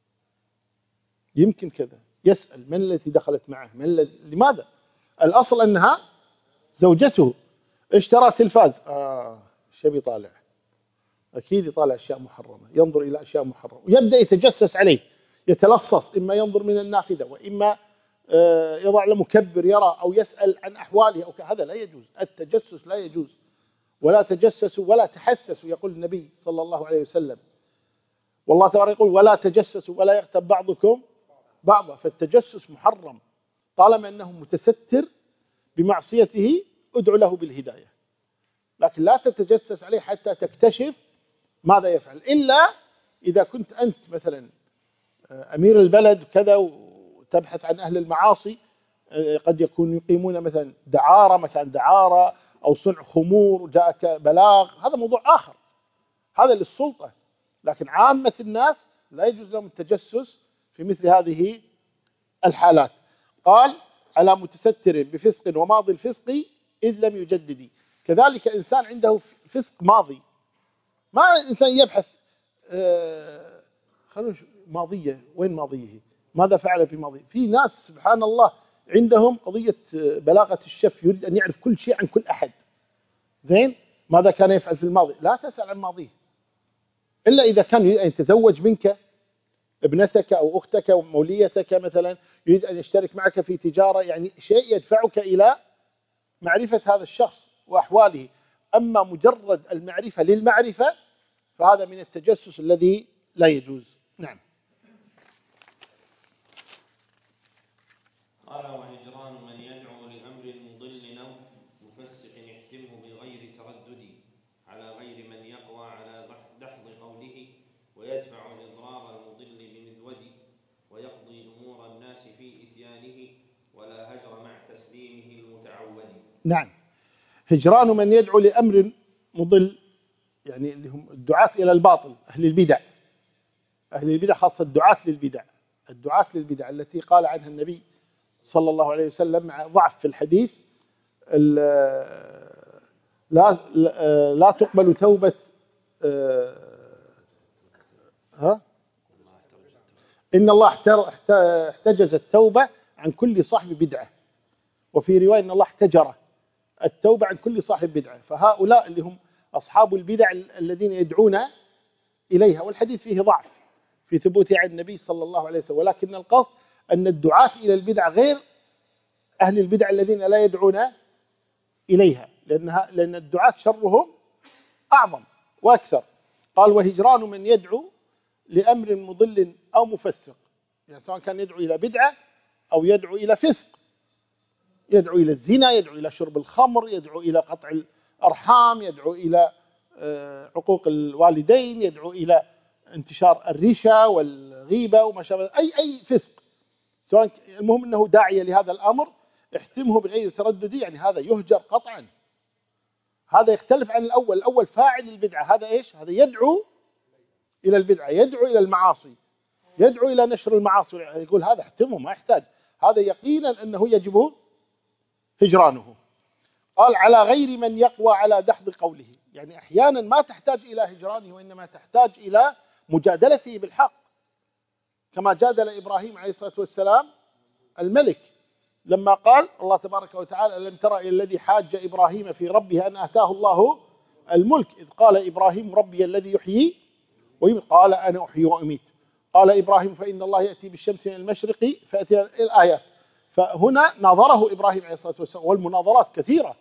يمكن كذا، يسأل من التي دخلت معه، من الذي، لماذا؟ الأصل أنها زوجته. اشترى تلفاز، آه شبي يطالع، أكيد يطالع أشياء محرمة، ينظر إلى أشياء محرمة ويبدأ يتجسس عليه، يتلصص، إما ينظر من النافذة وإما يضع له مكبر يرى أو يسأل عن أحواله أو هذا لا يجوز، التجسس لا يجوز، ولا تجسسوا ولا تحسسوا، يقول النبي صلى الله عليه وسلم، والله تعالى يقول ولا تجسسوا ولا يغتب بعضكم بعضا، فالتجسس محرم طالما أنه متستر بمعصيته، ادعو له بالهداية، لكن لا تتجسس عليه حتى تكتشف ماذا يفعل، إلا إذا كنت أنت مثلا أمير البلد كذا وتبحث عن أهل المعاصي، قد يكون يقيمون مثلا دعارة، مكان دعارة أو صنع خمور وجاءك بلاغ، هذا موضوع آخر، هذا للسلطة، لكن عامة الناس لا يجوز لهم التجسس في مثل هذه الحالات. قال على متستر بفسق وماضي الفسق إذ لم يجدد. كذلك إنسان عنده فسق ماضي، ما إنسان يبحث آه خلوش ماضية، وين ماضيه، ماذا فعل في ماضيه. في ناس سبحان الله عندهم قضية بلاغة الشف، يريد أن يعرف كل شيء عن كل أحد، زين ماذا كان يفعل في الماضي، لا تسأل عن ماضيه إلا إذا كان يريد أن يتزوج منك ابنتك أو أختك أو موليتك مثلا، يريد أن يشترك معك في تجارة، يعني شيء يدفعك إلى معرفة هذا الشخص وأحواله. أما مجرد المعرفة للمعرفة فهذا من التجسس الذي لا يجوز. نعم. قال وهجران من يدعو لأمر مضل أو مفسق يحتمه بغير تردد على غير من يقوى على دحض قوله ويدفع إضرار المضل بمذود ويقضي أمور الناس في إتيانه ولا هجر مع تسليمه المتعود. نعم. هجران من يدعو لأمر مضل، يعني اللي هم الدعاة إلى الباطل، أهل البدع، أهل البدع خاصة الدعاة للبدع، الدعاة للبدع التي قال عنها النبي صلى الله عليه وسلم مع ضعف في الحديث لا لا تقبل توبة ها إن الله احتجز التوبة عن كل صاحب بدعة، وفي رواية إن الله احتجر التوبة عن كل صاحب بدعة. فهؤلاء اللي هم أصحاب البدع الذين يدعون إليها، والحديث فيه ضعف في ثبوته عن النبي صلى الله عليه وسلم، ولكن القصد أن الدعاة إلى البدع غير أهل البدع الذين لا يدعون إليها، لأنها لأن الدعاة شرهم أعظم وأكثر. قال وهجران من يدعو لأمر مضل أو مفسق، يعني سواء كان يدعو إلى بدعة أو يدعو إلى فسق، يدعو إلى الزنا، يدعو إلى شرب الخمر، يدعو إلى قطع الأرحام، يدعو إلى عقوق الوالدين، يدعو إلى انتشار الرشا والغيبة وما شابه، أي أي فسق، سواء المهم أنه داعية لهذا الأمر احتمه بغير تردد، يعني هذا يهجر قطعا. هذا يختلف عن الأول، الأول فاعل البدعة، هذا إيش؟ هذا يدعو إلى البدعة، يدعو إلى المعاصي، يدعو إلى نشر المعاصي، يقول هذا احتمه ما يحتاج، هذا يقينا أنه يجب هجرانه. قال على غير من يقوى على دحض قوله، يعني أحيانا ما تحتاج إلى هجرانه وإنما تحتاج إلى مجادلته بالحق، كما جادل إبراهيم عليه الصلاة والسلام الملك لما قال الله تبارك وتعالى ألم ترى إلى الذي حاج إبراهيم في ربه أن آتاه الله الملك إذ قال إبراهيم ربي الذي يحيي ويميت قال أنا أحيي وأميت قال إبراهيم فإن الله يأتي بالشمس من المشرق فأتي الآيات. فهنا ناظره إبراهيم عليه الصلاة والسلام، والمناظرات كثيرة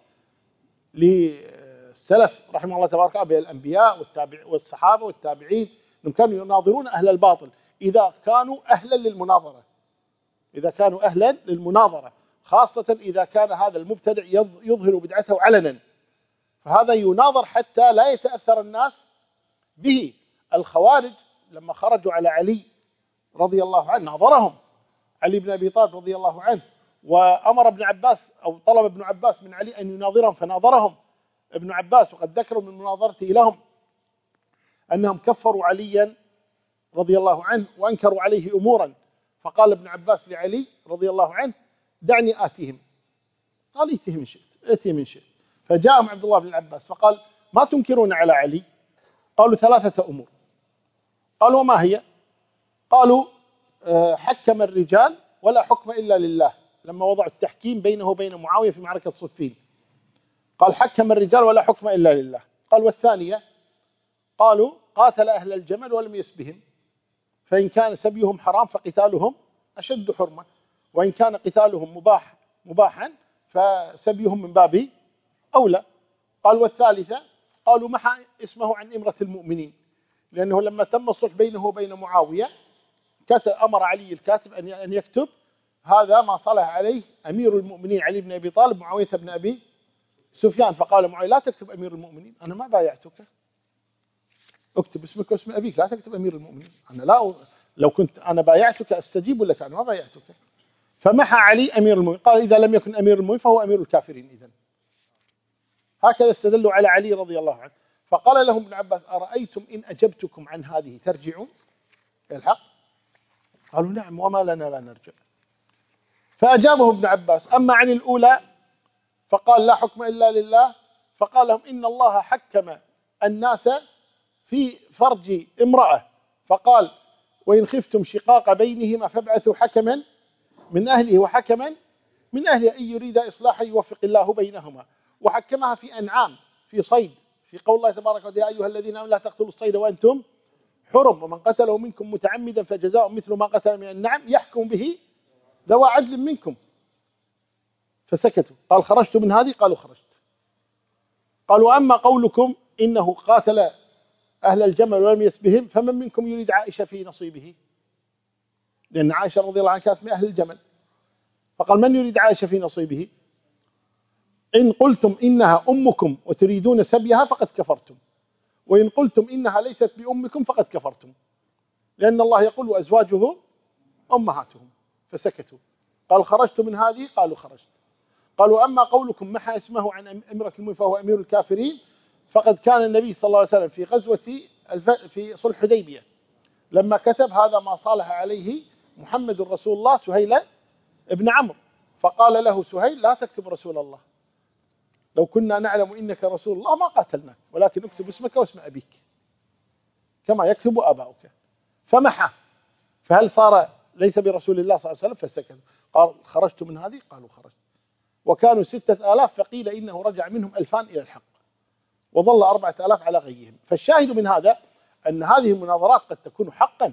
للسلف رحمه الله تبارك وتعالى بالأنبياء والتابع والصحابة والتابعين، أنهم كانوا يناظرون أهل الباطل إذا كانوا أهلا للمناظرة، إذا كانوا أهلا للمناظرة، خاصة إذا كان هذا المبتدع يظهر بدعته علنا، فهذا يناظر حتى لا يتأثر الناس به. الخوارج لما خرجوا على علي رضي الله عنه ناظرهم علي بن أبي طالب رضي الله عنه، وأمر ابن عباس أو طلب ابن عباس من علي أن يناظرهم فناظرهم ابن عباس، وقد ذكروا من مناظرته لهم أنهم كفروا عليا رضي الله عنه وأنكروا عليه أمورا، فقال ابن عباس لعلي رضي الله عنه دعني آتيهم، قال ائتهم من شئت ائتهم من شئت، فجاءهم عبد الله بن العباس فقال ما تنكرون على علي قالوا ثلاثة أمور. قالوا وما هي؟ قالوا حكم الرجال ولا حكم إلا لله، لما وضعوا التحكيم بينه وبين معاوية في معركة صفين قال حكم الرجال ولا حكم إلا لله. قال والثانية قالوا قاتل أهل الجمل ولم يسبهم، فإن كان سبيهم حرام فقتالهم أشد حرمة، وإن كان قتالهم مباح مباحا فسبيهم من باب أولى. قال والثالثة قالوا محى اسمه عن إمرة المؤمنين، لأنه لما تم الصلح بينه وبين معاوية كتب أمر علي الكاتب أن يكتب هذا ما صلح عليه أمير المؤمنين علي بن أبي طالب معاوية بن أبي سفيان. فقال معاوية لا تكتب أمير المؤمنين، أنا ما بايعتك، اكتب اسمك واسم أبيك، لا تكتب أمير المؤمنين، أنا لا لو كنت أنا بايعتك أستجيب لك، أنا ما بايعتك. فمحى علي أمير المؤمنين، قال إذا لم يكن أمير المؤمنين فهو أمير الكافرين. إذن هكذا استدلوا على علي رضي الله عنه. فقال لهم ابن عباس أرأيتم إن أجبتكم عن هذه ترجعون إلى الحق؟ قالوا نعم وما لنا لا نرجع. فأجابهم ابن عباس أما عن الأولى فقال لا حكم إلا لله، فقال لهم إن الله حكم الناس في فرج امرأة، فقال وإن خفتم شقاق بينهما فابعثوا حكما من أهله وحكما من أهله أن يريد إصلاحا يوفق الله بينهما. وحكمها في أنعام في صيد، في قول الله تبارك وتعالى يا أيها الذين آمنوا لا تقتلوا الصيد وأنتم حرم، ومن قتله منكم متعمدا فجزاء مثل ما قتل من النعم يحكم به ذوى عدل منكم. فسكتوا. قال خرجت من هذه؟ قالوا خرجت. قالوا أما قولكم إنه قاتل أهل الجمل ولم يسبهم فمن منكم يريد عائشة في نصيبه؟ لأن عائشة رضي الله عنها كانت من أهل الجمل. فقال من يريد عائشة في نصيبه؟ إن قلتم إنها أمكم وتريدون سبيها فقد كفرتم، وإن قلتم إنها ليست بأمكم فقد كفرتم، لأن الله يقول وأزواجه أمهاتهم. فسكتوا. قال خرجت من هذه؟ قالوا خرجت. قالوا أما قولكم محى اسمه عن أميرة المؤمنين فهو أمير الكافرين، فقد كان النبي صلى الله عليه وسلم في غزوة في صلح حديبية لما كتب هذا ما صالح عليه محمد رسول الله سهيل ابن عمرو، فقال له سهيل لا تكتب رسول الله، لو كنا نعلم إنك رسول الله ما قاتلناك، ولكن اكتب اسمك واسم أبيك كما يكتب آباؤك. فمحى. فهل صار ليس برسول الله صلى الله عليه وسلم؟ فسكت. قال خرجت من هذه؟ قالوا خرجت. وكانوا ستة آلاف، فقيل إنه رجع منهم ألفان إلى الحق، وظل أربعة آلاف على غيهم. فالشاهد من هذا أن هذه المناظرات قد تكون حقا.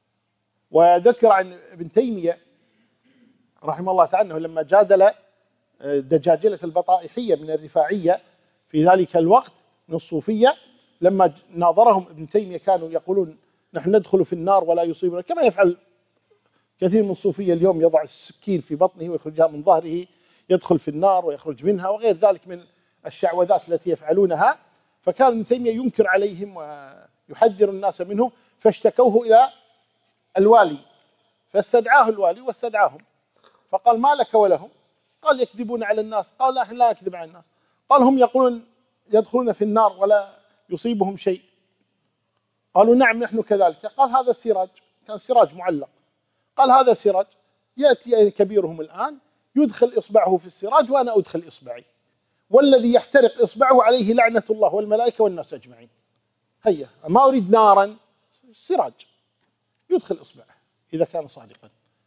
وذكر عن ابن تيمية رحمه الله تعالى أنه لما جادل دجاجلة البطائحية من الرفاعية في ذلك الوقت من الصوفية، لما ناظرهم ابن تيمية كانوا يقولون نحن ندخل في النار ولا يصيبنا، كما يفعل كثير من الصوفية اليوم، يضع السكين في بطنه ويخرجها من ظهره يدخل في النار ويخرج منها وغير ذلك من الشعوذات التي يفعلونها. فكان ابن تيمية ينكر عليهم ويحذر الناس منه، فاشتكوه إلى الوالي، فاستدعاه الوالي واستدعاهم، فقال ما لك ولهم؟ قال يكذبون على الناس. قال لا، لا نكذب على الناس. قال هم يقولون يدخلون في النار ولا يصيبهم شيء. قالوا نعم نحن كذلك. قال هذا السراج، كان سراج معلق، قال هذا سراج يأتي كبيرهم الآن يدخل إصبعه في السراج وأنا أدخل إصبعي، والذي يحترق إصبعه عليه لعنة الله والملائكة والناس أجمعين. هيا ما أريد نارا، سراج يدخل إصبعه إذا كان صادقا.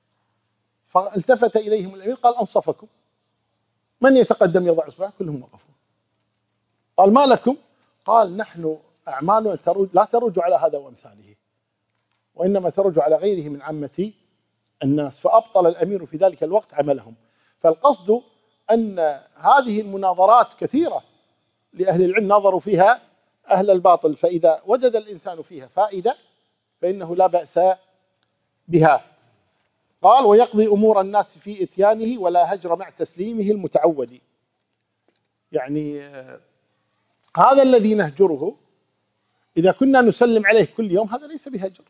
فالتفت إليهم الأمير قال أنصفكم، من يتقدم يضع إصبعه؟ كلهم وقفوا. قال ما لكم؟ قال نحن أعمالنا تروج لا تروج على هذا وأمثاله، وإنما تروج على غيره من عامة الناس. فأبطل الأمير في ذلك الوقت عملهم. فالقصد أن هذه المناظرات كثيرة لأهل العلم ناظروا فيها أهل الباطل، فإذا وجد الإنسان فيها فائدة فإنه لا بأس بها. قال ويقضي أمور الناس في إتيانه ولا هجر مع تسليمه المتعود. يعني هذا الذي نهجره إذا كنا نسلم عليه كل يوم هذا ليس بهجر.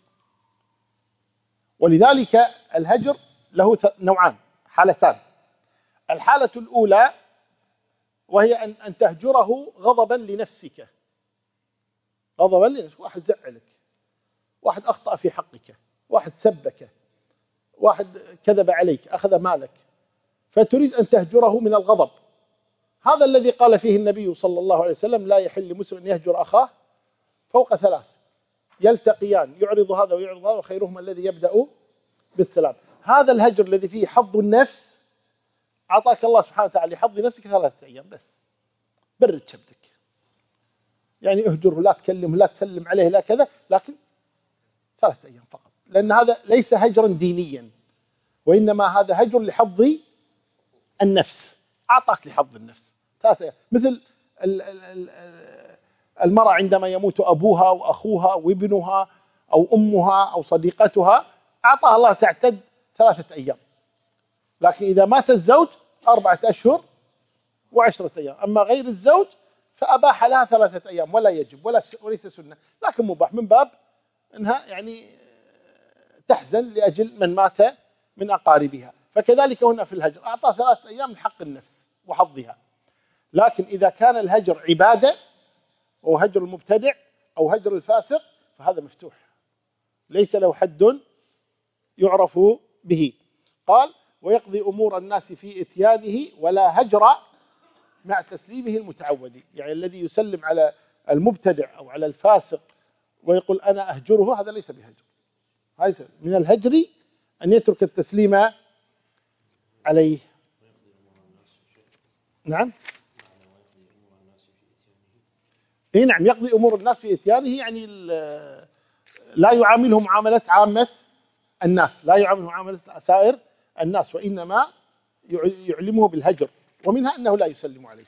ولذلك الهجر له نوعان، حالتان. الحالة الأولى وهي أن أن تهجره غضبا لنفسك، غضبا لنفسك، واحد زعلك، واحد أخطأ في حقك، واحد سبك، واحد كذب عليك، أخذ مالك، فتريد أن تهجره من الغضب. هذا الذي قال فيه النبي صلى الله عليه وسلم لا يحل لمسلم أن يهجر أخاه فوق ثلاث يلتقيان يعرض هذا ويعرض هذا وخيرهما الذي يبدأ بالسلام. هذا الهجر الذي فيه حظ النفس أعطاك الله سبحانه وتعالى لحظ نفسك ثلاثة أيام بس، برد شبدك، يعني اهجره، لا تكلمه، لا تسلم عليه، لا كذا، لكن ثلاثة أيام فقط، لأن هذا ليس هجرا دينيا، وإنما هذا هجر لحظ النفس، أعطاك لحظ النفس ثلاثة أيام. مثل المرأة عندما يموت أبوها وأخوها وابنها أو أمها أو صديقتها، أعطاها الله تعتد ثلاثة أيام، لكن إذا مات الزوج أربعة أشهر وعشرة أيام. أما غير الزوج فأباح لها ثلاثة أيام، ولا يجب ولا وليس سنة، لكن مباح من باب أنها يعني تحزن لأجل من مات من أقاربها. فكذلك هنا في الهجر أعطى ثلاثة أيام من حق النفس وحظها. لكن إذا كان الهجر عبادة أو هجر المبتدع أو هجر الفاسق فهذا مفتوح، ليس له حد يعرف به. قال ويقضي أمور الناس في إتيانه ولا هجر مع تسليمه المتعودي، يعني الذي يسلم على المبتدع أو على الفاسق ويقول أنا أهجره، هذا ليس بهجر. هذا من الهجر أن يترك التسليم عليه. نعم إيه نعم يقضي أمور الناس في إتيانه، يعني لا يعامله معاملة عامة الناس، لا يعامله معاملة سائر الناس، وإنما يعلمه بالهجر، ومنها أنه لا يسلم عليه.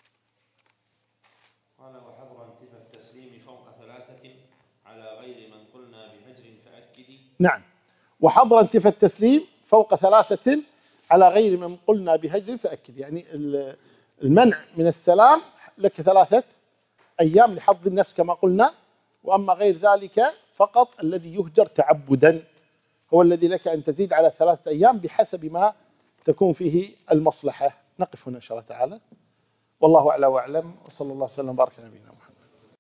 قال وحظر انتفى التسليم فوق ثلاثة على غير من قلنا بهجر فأكدي. نعم، وحظر انتفى التسليم فوق ثلاثة على غير من قلنا بهجر فأكد، يعني المنع من السلام لك ثلاثة أيام لحظ النفس كما قلنا، وأما غير ذلك فقط الذي يهجر تعبدا هو الذي لك أن تزيد على ثلاثة أيام بحسب ما تكون فيه المصلحة. نقف هنا إن شاء الله تعالى، والله أعلى وأعلم، وصلى الله وسلم وبارك على نبينا محمد.